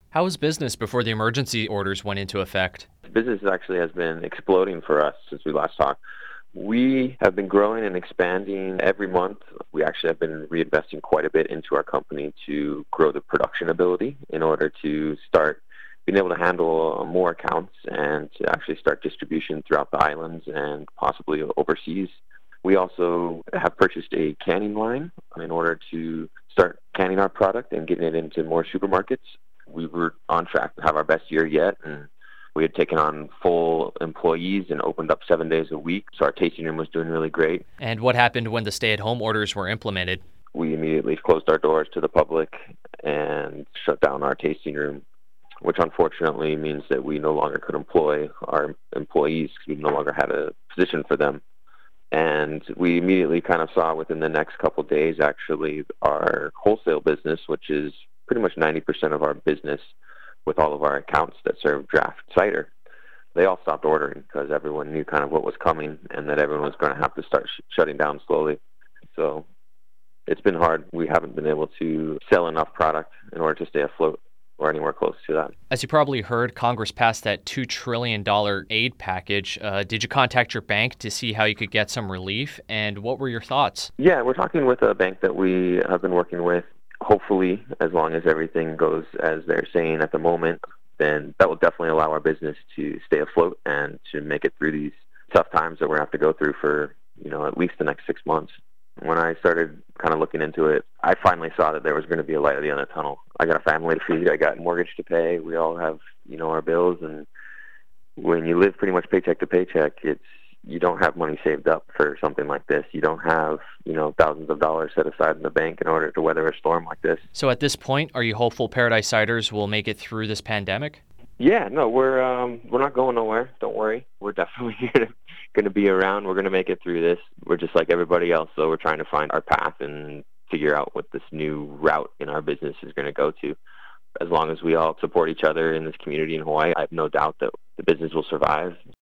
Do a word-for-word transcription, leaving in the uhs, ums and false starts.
How was business before the emergency orders went into effect? Business actually has been exploding for us since we last talked. We have been growing and expanding every month. We actually have been reinvesting quite a bit into our company to grow the production ability in order to start being able to handle more accounts and to actually start distribution throughout the islands and possibly overseas. We also have purchased a canning line in order to start canning our product and getting it into more supermarkets. We were on track to have our best year yet, and we had taken on full employees and opened up seven days a week, so our tasting room was doing really great. And what happened when the stay-at-home orders were implemented? We immediately closed our doors to the public and shut down our tasting room, which unfortunately means that we no longer could employ our employees because we no longer had a position for them. And we immediately kind of saw within the next couple of days, actually, our wholesale business, which is pretty much ninety percent of our business with all of our accounts that serve draft cider, they all stopped ordering because everyone knew kind of what was coming and that everyone was going to have to start sh- shutting down slowly. So it's been hard. We haven't been able to sell enough product in order to stay afloat or anywhere close to that. As you probably heard, Congress passed that two trillion dollars aid package. Uh, did you contact your bank to see how you could get some relief? And what were your thoughts? Yeah, we're talking with a bank that we have been working with. Hopefully, as long as everything goes as they're saying at the moment, then that will definitely allow our business to stay afloat and to make it through these tough times that we're going to have to go through for, you know, at least the next six months. When I started kind of looking into it, I finally saw that there was going to be a light at the end of the tunnel. I got a family to feed. I got a mortgage to pay. We all have, you know, our bills. And when you live pretty much paycheck to paycheck, it's you don't have money saved up for something like this. You don't have, you know, thousands of dollars set aside in the bank in order to weather a storm like this. So at this point, are you hopeful Paradise Ciders will make it through this pandemic? Yeah, no, we're um, we're not going nowhere. Don't worry. We're definitely going to be around. We're going to make it through this. We're just like everybody else, so we're trying to find our path and figure out what this new route in our business is going to go to. As long as we all support each other in this community in Hawaii, I have no doubt that the business will survive.